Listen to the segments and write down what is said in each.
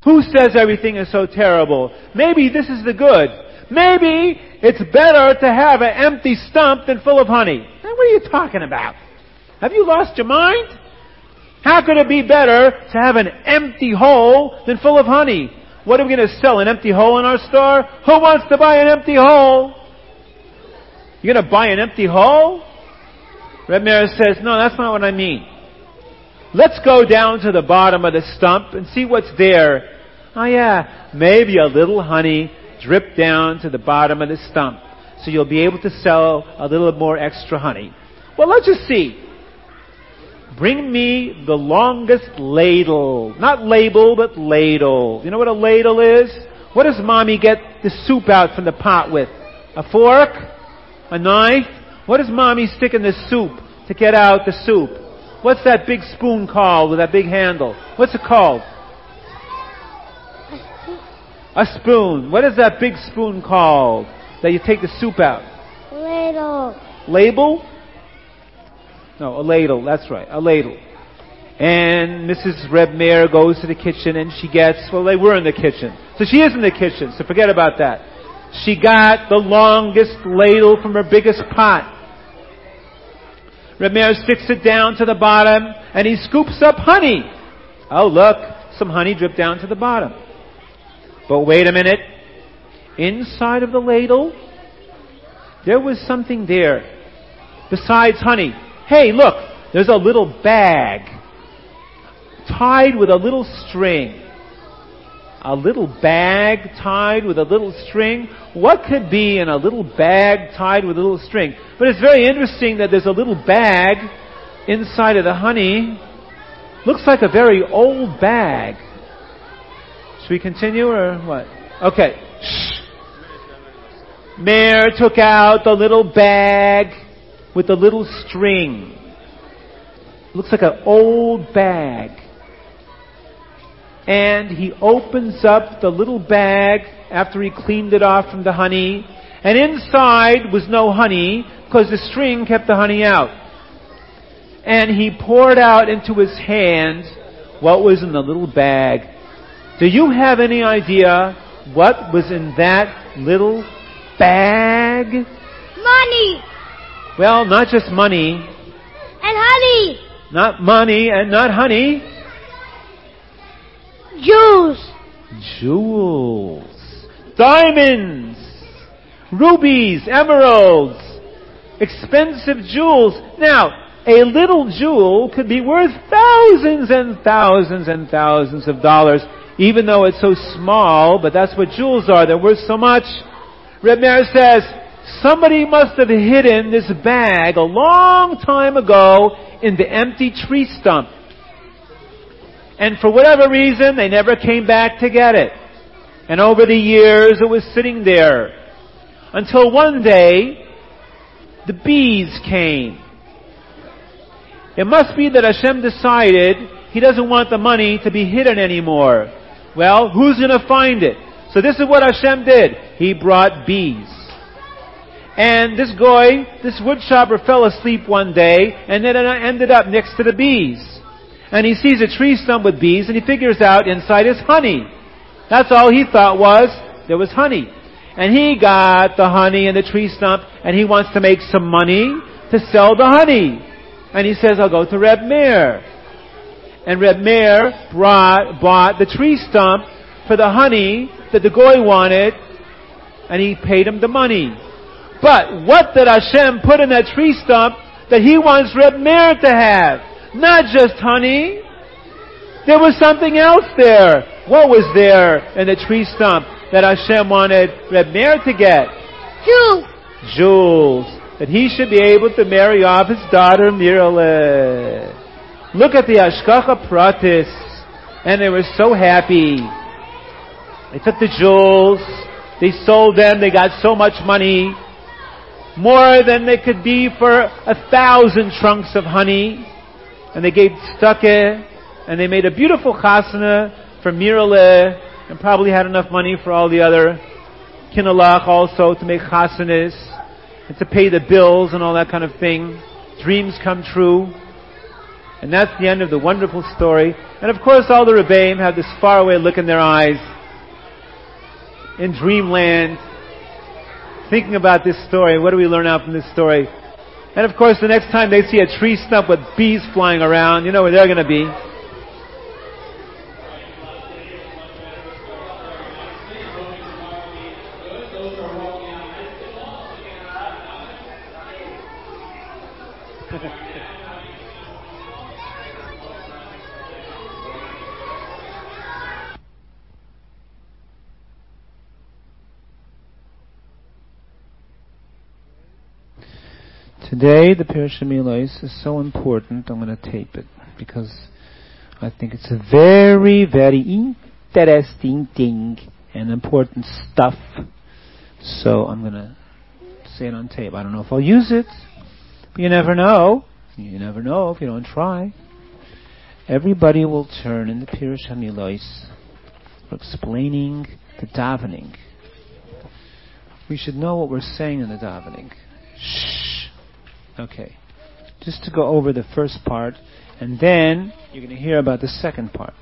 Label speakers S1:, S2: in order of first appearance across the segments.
S1: Who says everything is so terrible? Maybe this is the good. Maybe it's better to have an empty stump than full of honey. Now, what are you talking about? Have you lost your mind? How could it be better to have an empty hole than full of honey? What are we going to sell, an empty hole in our store? Who wants to buy an empty hole? You're going to buy an empty hole? Reb Meir says, no, that's not what I mean. Let's go down to the bottom of the stump and see what's there. Oh yeah, maybe a little honey dripped down to the bottom of the stump. So you'll be able to sell a little more extra honey. Well, let's just see. Bring me the longest ladle. Not label, but ladle. You know what a ladle is? What does Mommy get the soup out from the pot with? A fork? A knife? What does Mommy stick in the soup to get out the soup? What's that big spoon called with that big handle? What's it called? A spoon. What is that big spoon called that you take the soup out?
S2: Ladle.
S1: Label? No, a ladle. That's right, a ladle. And Mrs. Reb Meir goes to the kitchen and she gets, well, they were in the kitchen. So she is in the kitchen, so forget about that. She got the longest ladle from her biggest pot. Reb Meir sticks it down to the bottom and he scoops up honey. Oh, look, some honey dripped down to the bottom. But wait a minute. Inside of the ladle, there was something there besides honey. Hey, look, there's a little bag tied with a little string. A little bag tied with a little string. What could be in a little bag tied with a little string? But it's very interesting that there's a little bag inside of the honey. Looks like a very old bag. Should we continue or what? Okay. Shh. Meir took out the little bag with the little string. Looks like an old bag. And he opens up the little bag after he cleaned it off from the honey. And inside was no honey because the string kept the honey out. And he poured out into his hand what was in the little bag. Do you have any idea what was in that little bag?
S2: Money.
S1: Well, not just money.
S2: And honey.
S1: Not money and not honey.
S2: Jewels.
S1: Jewels. Diamonds. Rubies. Emeralds. Expensive jewels. Now, a little jewel could be worth thousands and thousands and thousands of dollars, even though it's so small, but that's what jewels are. They're worth so much. Reb Meir says, somebody must have hidden this bag a long time ago in the empty tree stump. And for whatever reason, they never came back to get it. And over the years, it was sitting there. Until one day, the bees came. It must be that Hashem decided He doesn't want the money to be hidden anymore. Well, who's going to find it? So this is what Hashem did. He brought bees. And this woodchopper fell asleep one day and then ended up next to the bees. And he sees a tree stump with bees and he figures out inside is honey. That's all he thought was there was honey. And he got the honey in the tree stump and he wants to make some money to sell the honey. And he says, I'll go to Reb Meir. And Reb Meir bought the tree stump for the honey that the goy wanted, and he paid him the money. But what did Hashem put in that tree stump that He wants Reb Meir to have? Not just honey. There was something else there. What was there in the tree stump that Hashem wanted Reb Meir to get?
S2: Jewels.
S1: Jewels. That he should be able to marry off his daughter Mirale. Look at the Hashgacha Pratis. And they were so happy. They took the jewels. They sold them. They got so much money. More than they could be for 1,000 trunks of honey. And they gave tzedakah. And they made a beautiful chasana for Mirale. And probably had enough money for all the other kinalach also to make chasanas. And to pay the bills and all that kind of thing. Dreams come true. And that's the end of the wonderful story. And of course all the Rebbeim have this faraway look in their eyes, in dreamland, thinking about this story. What do we learn out from this story? And of course the next time they see a tree stump with bees flying around, you know where they're going to be. Today, the Pirush HaMilos is so important, I'm going to tape it, because I think it's a very, very interesting thing and important stuff. So I'm going to say it on tape. I don't know if I'll use it, but you never know. You never know if you don't try. Everybody will turn in the Pirush HaMilos for explaining the davening. We should know what we're saying in the davening. Shh. Okay, just to go over the first part, and then you're going to hear about the second part.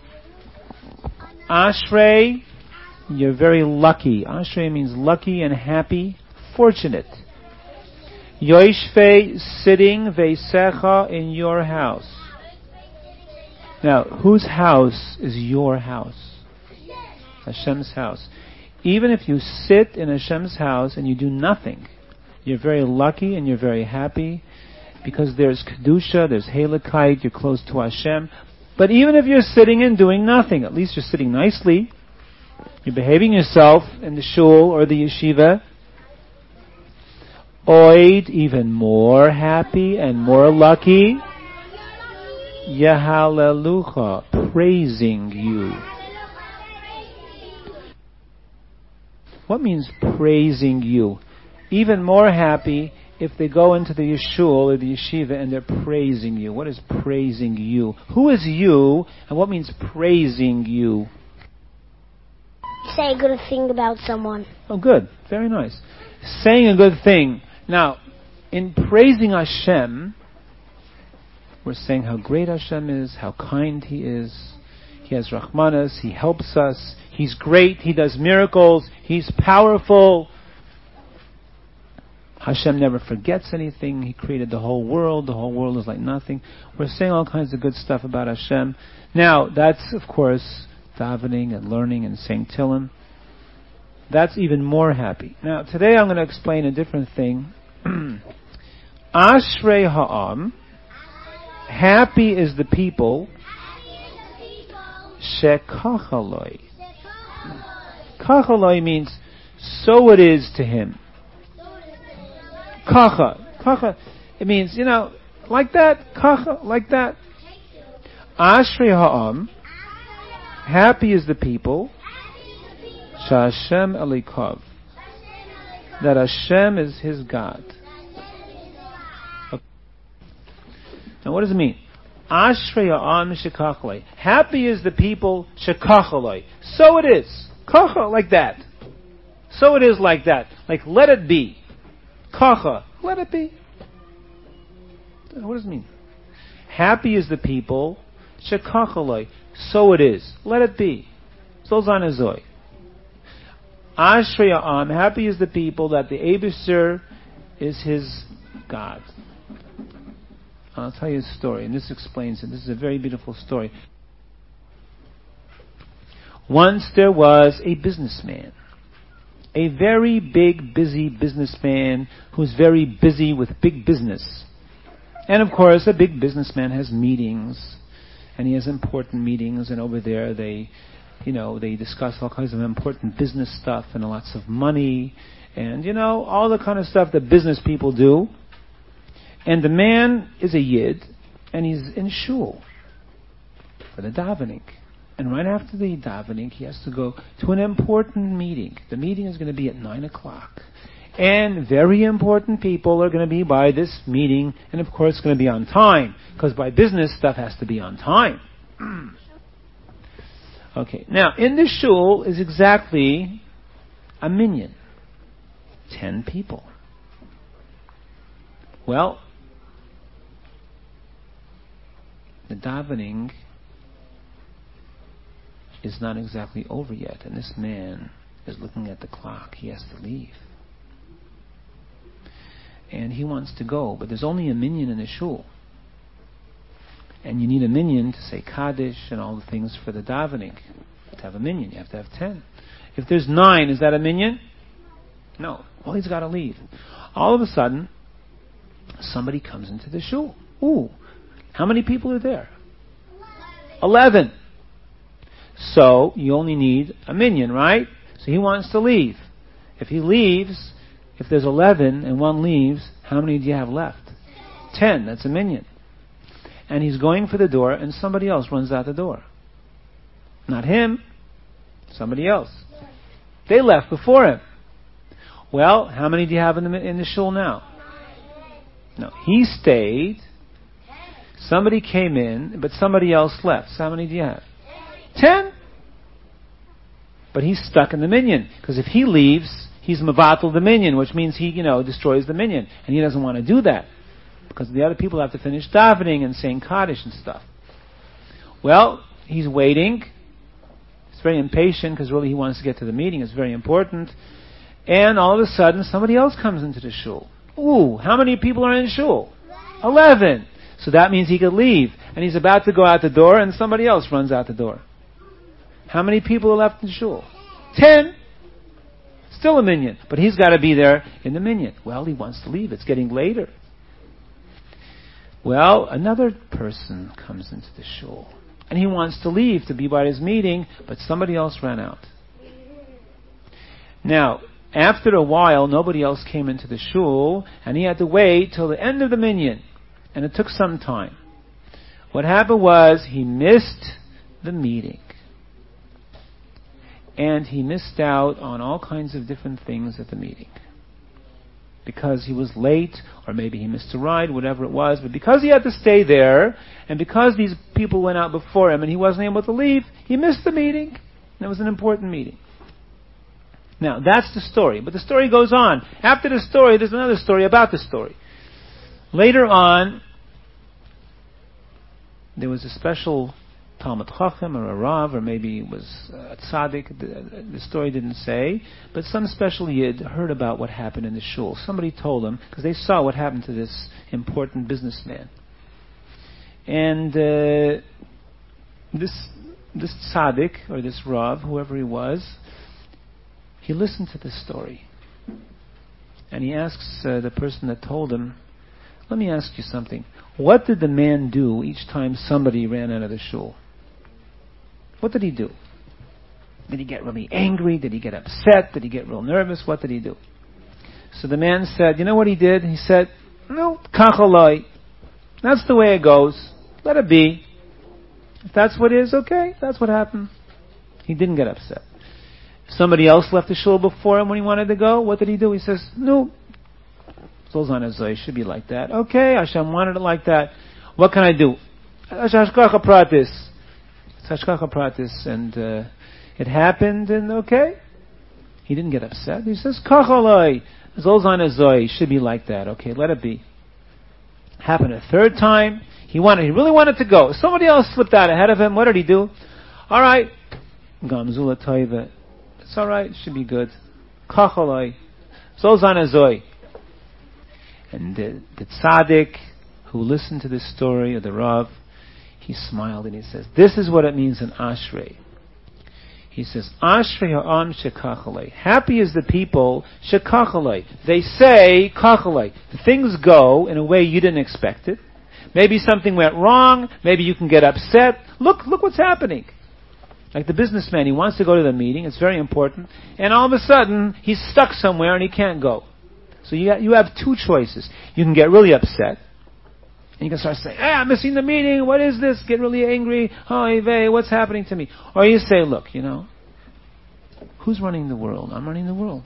S1: Ashrei, you're very lucky. Ashrei means lucky and happy, fortunate. Yoshvei, sitting, veisecha, in your house. Now, whose house is your house? Hashem's house. Even if you sit in Hashem's house and you do nothing, you're very lucky and you're very happy because there's Kedusha, there's Halakite, you're close to Hashem. But even if you're sitting and doing nothing, at least you're sitting nicely, you're behaving yourself in the shul or the yeshiva. Oid, even more happy and more lucky. Yahalelucha, praising you. What means praising you? Even more happy if they go into the yeshul or the yeshiva and they're praising you. What is praising you? Who is you, and what means praising you?
S2: Say a good thing about someone.
S1: Oh, good. Very nice. Saying a good thing. Now, in praising Hashem, we're saying how great Hashem is, how kind He is. He has Rahmanas, He helps us, He's great, He does miracles, He's powerful. Hashem never forgets anything. He created the whole world is like nothing. We're saying all kinds of good stuff about Hashem. Now, that's, of course, davening and learning and saying Tehillim. That's even more happy. Now, today I'm going to explain a different thing. Ashrei ha'am, happy is the people, shekachaloi. Kachaloi means, so it is to him. Kacha, it means, like that, kacha, like that. Ashrei ha'am, happy is the people, sha'Hashem elikav, that Hashem is his God. Okay. Now what does it mean? Ashrei ha'am shekachalei. Happy is the people, shekachalei. So it is. Kacha, like that. So it is like that. Like, let it be. Kacha, let it be. What does it mean? Happy is the people, shekachalei, so it is. Let it be. Zolzan azoi. Ashrei ha'am, happy is the people that the Eibusher is his God. I'll tell you a story, and this explains it. This is a very beautiful story. Once there was a businessman. A very big, busy businessman who's very busy with big business. And of course, a big businessman has meetings, and he has important meetings, and over there they discuss all kinds of important business stuff and lots of money, and all the kind of stuff that business people do. And the man is a yid, and he's in shul for the davening. And right after the davening, he has to go to an important meeting. The meeting is going to be at 9 o'clock. And very important people are going to be by this meeting, and of course it's going to be on time, because by business stuff has to be on time. Okay, now in the shul is exactly a minyan. 10 people. Well, the davening is not exactly over yet, and this man is looking at the clock. He has to leave. And he wants to go, but there's only a minyan in the shul. And you need a minyan to say Kaddish and all the things for the davening. To have a minyan, you have to have 10. If there's 9, is that a minyan? No. Well, he's got to leave. All of a sudden, somebody comes into the shul. Ooh, how many people are there? 11. So, you only need a minyan, right? So he wants to leave. If he leaves, if there's 11 and one leaves, how many do you have left? 10. That's a minyan. And he's going for the door, and somebody else runs out the door. Not him. Somebody else. They left before him. Well, how many do you have in the shul now? No. He stayed. Somebody came in, but somebody else left. So how many do you have? 10. But he's stuck in the minyan. Because if he leaves, he's mevatel the minyan, which means he, destroys the minyan. And he doesn't want to do that. Because the other people have to finish davening and saying Kaddish and stuff. Well, he's waiting. He's very impatient because really he wants to get to the meeting. It's very important. And all of a sudden, somebody else comes into the shul. Ooh, how many people are in shul? 11. So that means he could leave. And he's about to go out the door, and somebody else runs out the door. How many people are left in shul? 10. Still a minyan. But he's got to be there in the minyan. Well, he wants to leave. It's getting later. Well, another person comes into the shul. And he wants to leave to be by his meeting, but somebody else ran out. Now, after a while, nobody else came into the shul, and he had to wait till the end of the minyan. And it took some time. What happened was, he missed the meeting. And he missed out on all kinds of different things at the meeting. Because he was late, or maybe he missed a ride, whatever it was. But because he had to stay there, and because these people went out before him and he wasn't able to leave, he missed the meeting. And it was an important meeting. Now, that's the story. But the story goes on. After the story, there's another story about the story. Later on, there was a special Talmud Chacham or a Rav, or maybe it was a tzaddik. The story didn't say, but some special yid heard about what happened in the shul. Somebody told him, because they saw what happened to this important businessman. And this tzaddik, or this Rav, whoever he was, he listened to this story. And he asks the person that told him, let me ask you something. What did the man do each time somebody ran out of the shul? What did he do? Did he get really angry? Did he get upset? Did he get real nervous? What did he do? So the man said, you know what he did? He said, no, kachaloi. That's the way it goes. Let it be. If that's what it is, okay, that's what happened. He didn't get upset. Somebody else left the shul before him when he wanted to go. What did he do? He says, no, Zolzan Azoi should be like that. Okay, Hashem wanted it like that. What can I do? Hashkacha pratis. It's Hashkacha pratis. And it happened, and okay. He didn't get upset. He says, Kachaloi, Zolzan Azoi should be like that. Okay, let it be. Happened a third time. He really wanted to go. Somebody else slipped out ahead of him. What did he do? All right. Gamzula Toiva. It's all right. It should be good. Kachaloi. Zolzan Azoi. And the tzaddik who listened to this story of the Rav, he smiled and he says, this is what it means in Ashrei. He says, Ashrei ha'am shekachalei. Happy is the people shekachalei. They say kachalei. Things go in a way you didn't expect it. Maybe something went wrong. Maybe you can get upset. Look what's happening. Like the businessman, he wants to go to the meeting. It's very important. And all of a sudden, he's stuck somewhere and he can't go. So you have two choices. You can get really upset. And you can start saying, I'm missing the meeting. What is this? Get really angry. What's happening to me? Or you say, look, who's running the world? I'm running the world.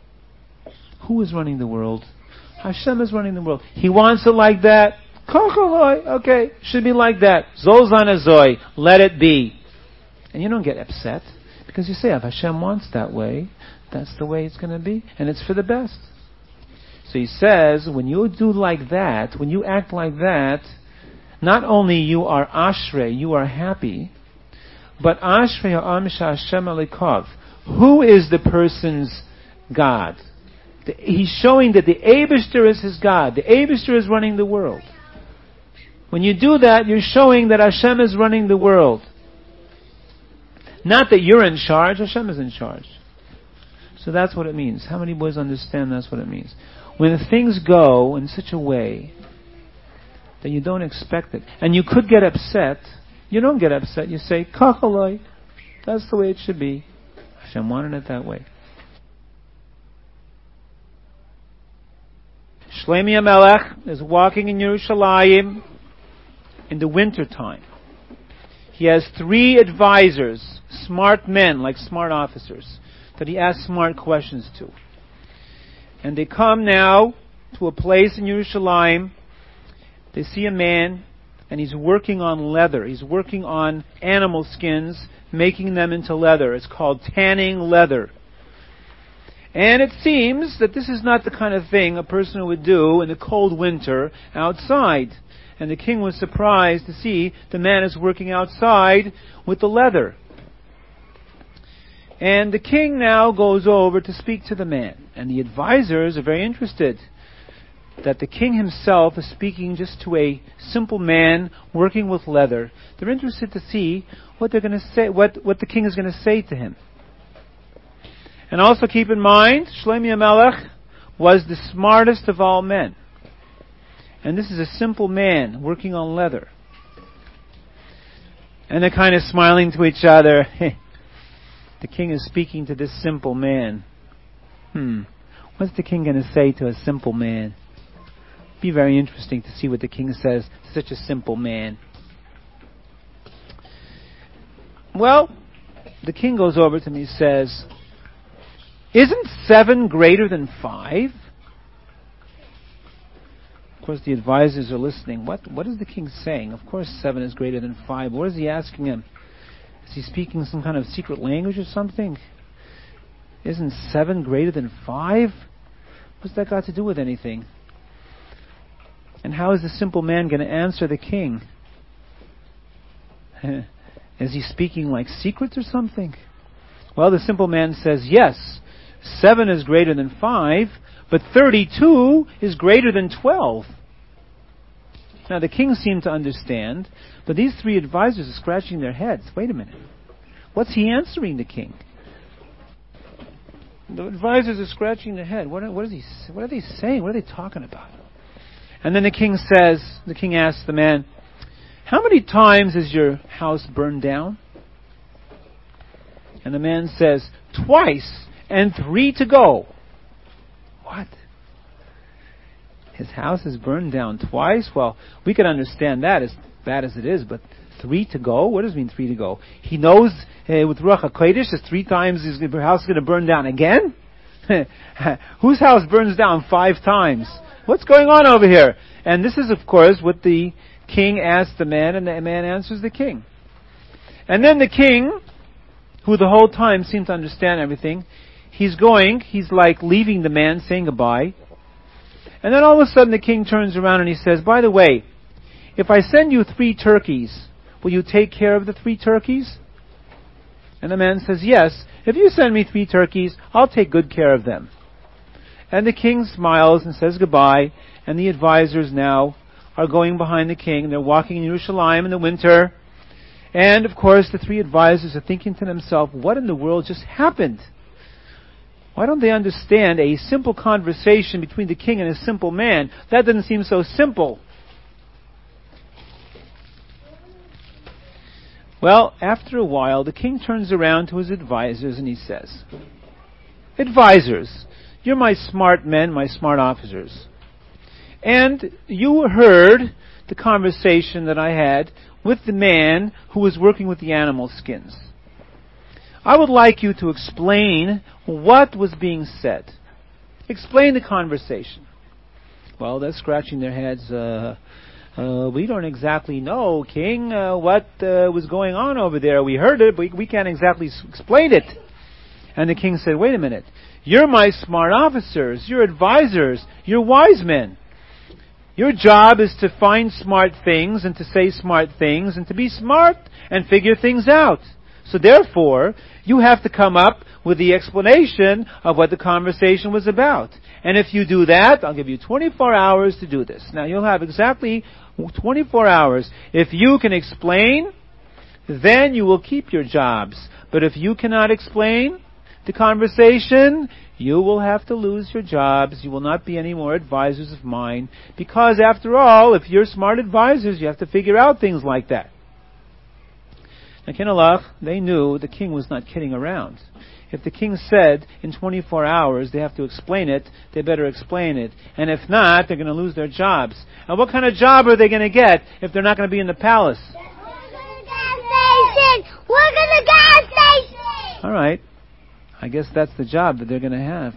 S1: Who is running the world? Hashem is running the world. He wants it like that. Okay, should be like that. Zolzan Azoi, let it be. And you don't get upset. Because you say, if Hashem wants that way, that's the way it's going to be. And it's for the best. So he says, when you do like that, when you act like that, Not only you are ashrei, you are happy, but ashrei ha'am she'Hashem elikov. Who is the person's God? He's showing that the Eibishter is his God. The Eibishter is running the world. When you do that, you're showing that Hashem is running the world. Not that you're in charge, Hashem is in charge. So that's what it means. How many boys understand that's what it means? When things go in such a way that you don't expect it, and you could get upset, you don't get upset, you say, Kachaloi, that's the way it should be. Hashem wanted it that way. Shlomi HaMelech is walking in Yerushalayim in the winter time. He has 3 advisors, smart men, like smart officers, that he asks smart questions to. And they come now to a place in Yerushalayim. They see a man, and he's working on leather. He's working on animal skins, making them into leather. It's called tanning leather. And it seems that this is not the kind of thing a person would do in the cold winter outside. And the king was surprised to see the man is working outside with the leather. And the king now goes over to speak to the man. And the advisors are very interested that the king himself is speaking just to a simple man working with leather. They're interested to see what they're going to say, what the king is going to say to him. And also keep in mind, Shlomi HaMelech was the smartest of all men. And this is a simple man working on leather. And they're kind of smiling to each other. The king is speaking to this simple man. What's the king going to say to a simple man? Be very interesting to see what the king says to such a simple man. Well, the king goes over to him and he says, isn't 7 greater than 5? Of course, the advisors are listening. What is the king saying? Of course 7 is greater than 5. What is he asking him? Is he speaking some kind of secret language or something? Isn't 7 greater than 5? What's that got to do with anything? And how is the simple man going to answer the king? Is he speaking like secrets or something? Well, the simple man says, yes, 7 is greater than 5, but 32 is greater than 12. Now, the king seemed to understand, but these 3 advisors are scratching their heads. Wait a minute. What's he answering the king? The advisors are scratching their head. What are they saying? What are they talking about? And then the king asks the man, how many times has your house burned down? And the man says, twice, and 3 to go. What? His house is burned down twice? Well, we can understand that, as bad as it is, but 3 to go? What does it mean 3 to go? He knows with Ruach HaKodesh that 3 times his house is going to burn down again? Whose house burns down 5 times? What's going on over here? And this is, of course, what the king asked the man, and the man answers the king. And then the king, who the whole time seemed to understand everything, he's like leaving the man, saying goodbye. And then all of a sudden the king turns around and he says, by the way, if I send you 3 turkeys, will you take care of the 3 turkeys? And the man says, yes, if you send me 3 turkeys, I'll take good care of them. And the king smiles and says goodbye, and the advisors now are going behind the king, and they're walking in Yerushalayim in the winter. And, of course, the 3 advisors are thinking to themselves, what in the world just happened? Why don't they understand a simple conversation between the king and a simple man? That doesn't seem so simple. Well, after a while, the king turns around to his advisors and he says, advisors, you're my smart men, my smart officers. And you heard the conversation that I had with the man who was working with the animal skins. I would like you to explain what was being said. Explain the conversation. Well, they're scratching their heads. We don't exactly know, King, what was going on over there. We heard it, but we can't exactly explain it. And the king said, wait a minute. You're my smart officers. You're advisors. You're wise men. Your job is to find smart things and to say smart things and to be smart and figure things out. So therefore, you have to come up with the explanation of what the conversation was about. And if you do that, I'll give you 24 hours to do this. Now, you'll have exactly 24 hours. If you can explain, then you will keep your jobs. But if you cannot explain the conversation, you will have to lose your jobs. You will not be any more advisors of mine. Because after all, if you're smart advisors, you have to figure out things like that. Now, Kinalach, they knew the king was not kidding around. If the king said in 24 hours they have to explain it, they better explain it. And if not, they're going to lose their jobs. And what kind of job are they going to get if they're not going to be in the palace?
S2: Work in the gas station! Work in the gas station!
S1: All right. I guess that's the job that they're going to have.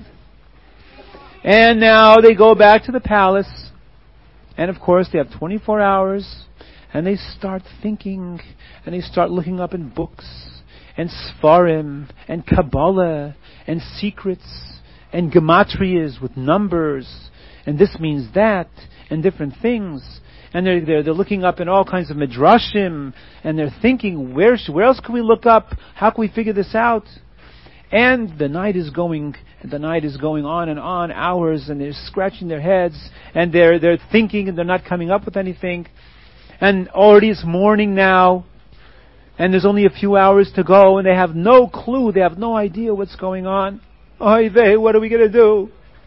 S1: And now they go back to the palace. And of course, they have 24 hours. And they start thinking. And they start looking up in books. And Sfarim. And Kabbalah. And secrets. And gematrias with numbers. And this means that. And different things. And they're looking up in all kinds of midrashim. And they're thinking, where else can we look up? How can we figure this out? And the night is going on and on, hours, and they're scratching their heads, and they're thinking, and they're not coming up with anything. And already it's morning now, and there's only a few hours to go, and they have no clue, they have no idea what's going on. Oy vey, what are we going to do?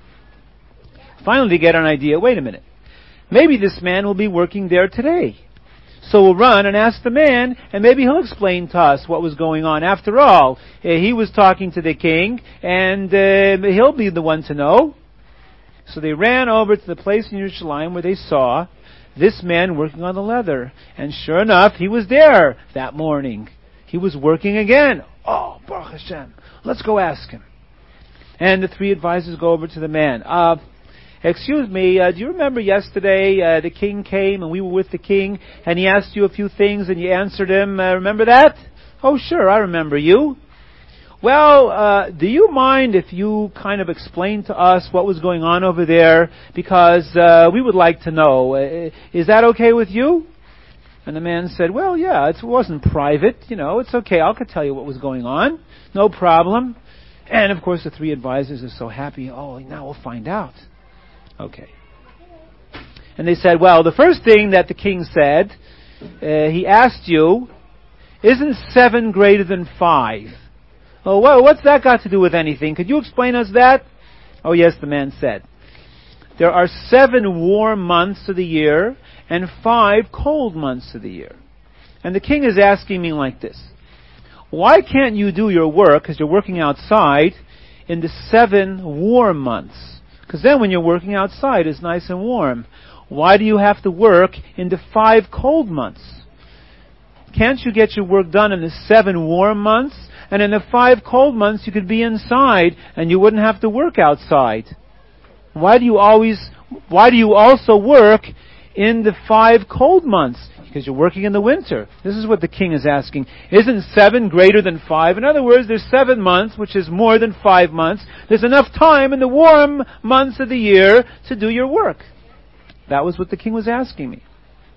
S1: Finally they get an idea, wait a minute. Maybe this man will be working there today. So we'll run and ask the man, and maybe he'll explain to us what was going on. After all, he was talking to the king, and he'll be the one to know. So they ran over to the place in Yerushalayim where they saw this man working on the leather. And sure enough, he was there that morning. He was working again. Oh, Baruch Hashem. Let's go ask him. And the three advisors go over to the man. Excuse me, do you remember yesterday the king came and we were with the king and he asked you a few things and you answered him? Remember that? Oh, sure, I remember you. Well, do you mind if you kind of explain to us what was going on over there? Because we would like to know. Is that okay with you? And the man said, well, yeah, it wasn't private. It's okay. I could tell you what was going on. No problem. And, of course, the three advisors are so happy. Oh, now we'll find out. Okay. And they said, well, the first thing that the king said, he asked you, isn't 7 greater than 5? Oh, well, what's that got to do with anything? Could you explain us that? Oh, yes, the man said. There are 7 warm months of the year and 5 cold months of the year. And the king is asking me like this. Why can't you do your work, because you're working outside, in the 7 warm months? Because then when you're working outside, it's nice and warm. Why do you have to work in the 5 cold months? Can't you get your work done in the 7 warm months? And in the 5 cold months, you could be inside and you wouldn't have to work outside. Why do you also work in the 5 cold months? Because you're working in the winter. This is what the king is asking. Isn't 7 greater than 5? In other words, there's 7 months, which is more than 5 months. There's enough time in the warm months of the year to do your work. That was what the king was asking me.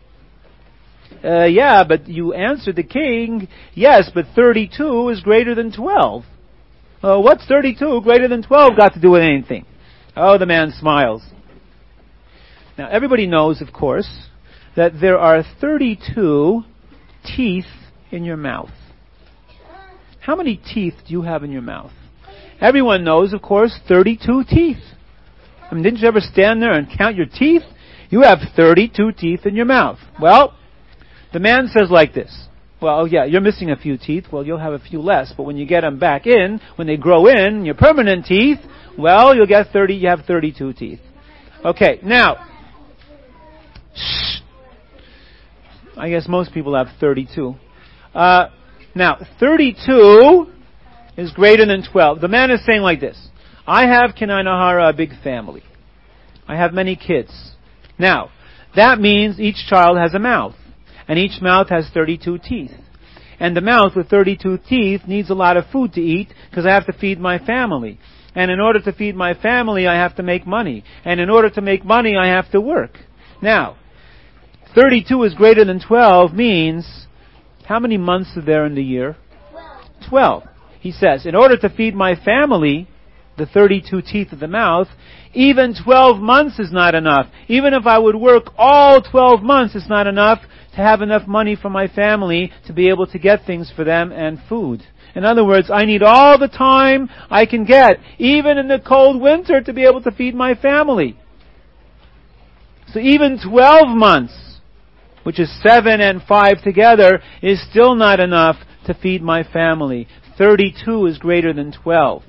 S1: Yeah, but you answered the king, yes, but 32 is greater than 12. What's 32 greater than 12 got to do with anything? Oh, the man smiles. Now, everybody knows, of course, that there are 32 teeth in your mouth. How many teeth do you have in your mouth? Everyone knows, of course, 32 teeth. I mean, didn't you ever stand there and count your teeth? You have 32 teeth in your mouth. Well, the man says like this. Well, yeah, you're missing a few teeth. Well, you'll have a few less. But when you get them back in, when they grow in, your permanent teeth, well, you have 32 teeth. Okay, now, shh. I guess most people have 32. Now, 32 is greater than 12. The man is saying like this. I have, Kenai Nahara, a big family. I have many kids. Now, that means each child has a mouth. And each mouth has 32 teeth. And the mouth with 32 teeth needs a lot of food to eat because I have to feed my family. And in order to feed my family, I have to make money. And in order to make money, I have to work. Now, 32 is greater than 12 means, how many months are there in the year? 12. He says, in order to feed my family, the 32 teeth of the mouth, even 12 months is not enough. Even if I would work all 12 months, it's not enough to have enough money for my family to be able to get things for them and food. In other words, I need all the time I can get, even in the cold winter, to be able to feed my family. So even 12 months, which is 7 and 5 together, is still not enough to feed my family. 32 is greater than 12.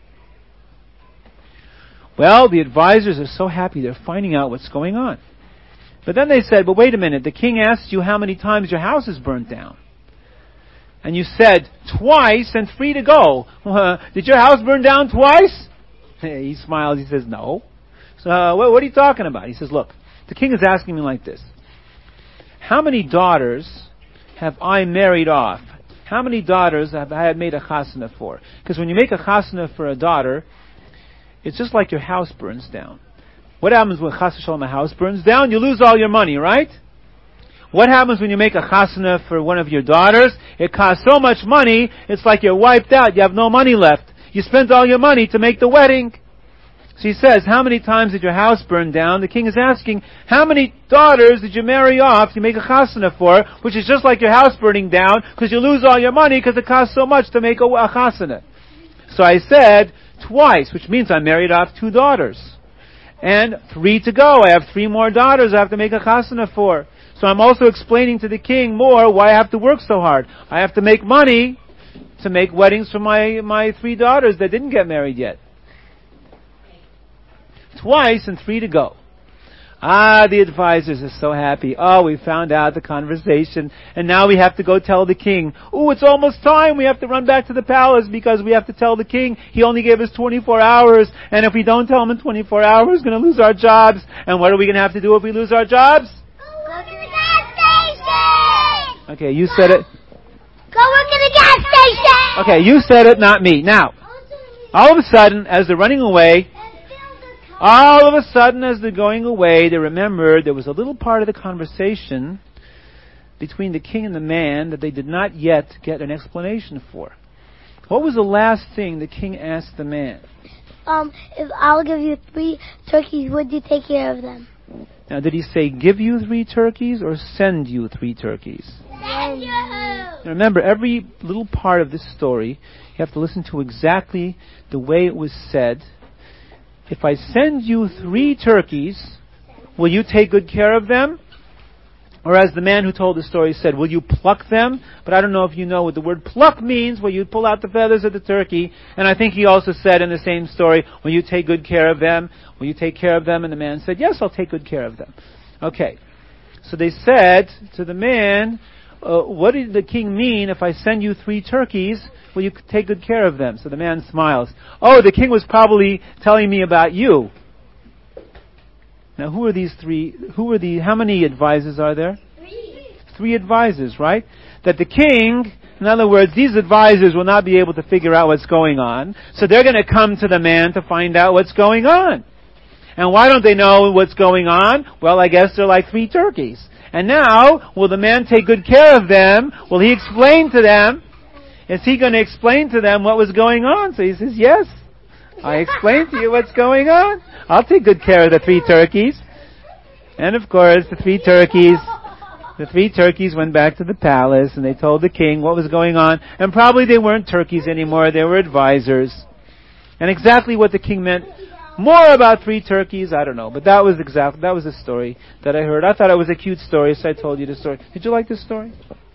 S1: Well, the advisors are so happy they're finding out what's going on. But then they said, but wait a minute, the king asked you how many times your house is burnt down. And you said, twice and 3 to go. Did your house burn down twice? He smiles, he says, no. So what are you talking about? He says, look, the king is asking me like this. How many daughters have I married off? How many daughters have I made a chasana for? Because when you make a chasana for a daughter, it's just like your house burns down. What happens when chas v'shalom a house burns down? You lose all your money, right? What happens when you make a chasana for one of your daughters? It costs so much money, it's like you're wiped out. You have no money left. You spent all your money to make the wedding. So he says, how many times did your house burn down? The king is asking, how many daughters did you marry off to make a chasana for, which is just like your house burning down, because you lose all your money because it costs so much to make a chasana. So I said, twice, which means I married off 2 daughters. And 3 to go. I have 3 more daughters I have to make a chasana for. So I'm also explaining to the king more why I have to work so hard. I have to make money to make weddings for my 3 daughters that didn't get married yet. Twice and 3 to go. The advisors are so happy. Oh, we found out the conversation, and now we have to go tell the king. It's almost time. We have to run back to the palace because we have to tell the king he only gave us 24 hours, and if we don't tell him in 24 hours, we're going to lose our jobs. And what are we going to have to do if we lose our jobs?
S2: Go to the gas station!
S1: Okay, you said it.
S2: Go work in the gas station!
S1: Okay, you said it, not me. Now, all of a sudden, as they're running away, as they're going away, they remembered there was a little part of the conversation between the king and the man that they did not yet get an explanation for. What was the last thing the king asked the man?
S2: If I'll give you 3 turkeys, would you take care of them?
S1: Now, did he say give you 3 turkeys or send you 3 turkeys?
S2: Send you!
S1: Now, remember, every little part of this story, you have to listen to exactly the way it was said. If I send you 3 turkeys, will you take good care of them? Or as the man who told the story said, will you pluck them? But I don't know if you know what the word pluck means, where you pull out the feathers of the turkey. And I think he also said in the same story, will you take good care of them? Will you take care of them? And the man said, yes, I'll take good care of them. Okay. So they said to the man, what did the king mean if I send you 3 turkeys? Will you take good care of them? So the man smiles. Oh, the king was probably telling me about you. Now, who are these 3? How many advisors are there? 3 advisors, right? That the king, in other words, these advisors will not be able to figure out what's going on. So they're going to come to the man to find out what's going on. And why don't they know what's going on? Well, I guess they're like 3 turkeys. And now, will the man take good care of them? Will he explain to them? Is he going to explain to them what was going on? So he says, yes, I explained to you what's going on. I'll take good care of the 3 turkeys. And of course, the 3 turkeys went back to the palace and they told the king what was going on. And probably they weren't turkeys anymore, they were advisors. And exactly what the king meant, more about 3 turkeys, I don't know. But that was the story that I heard. I thought it was a cute story, so I told you the story. Did you like this story?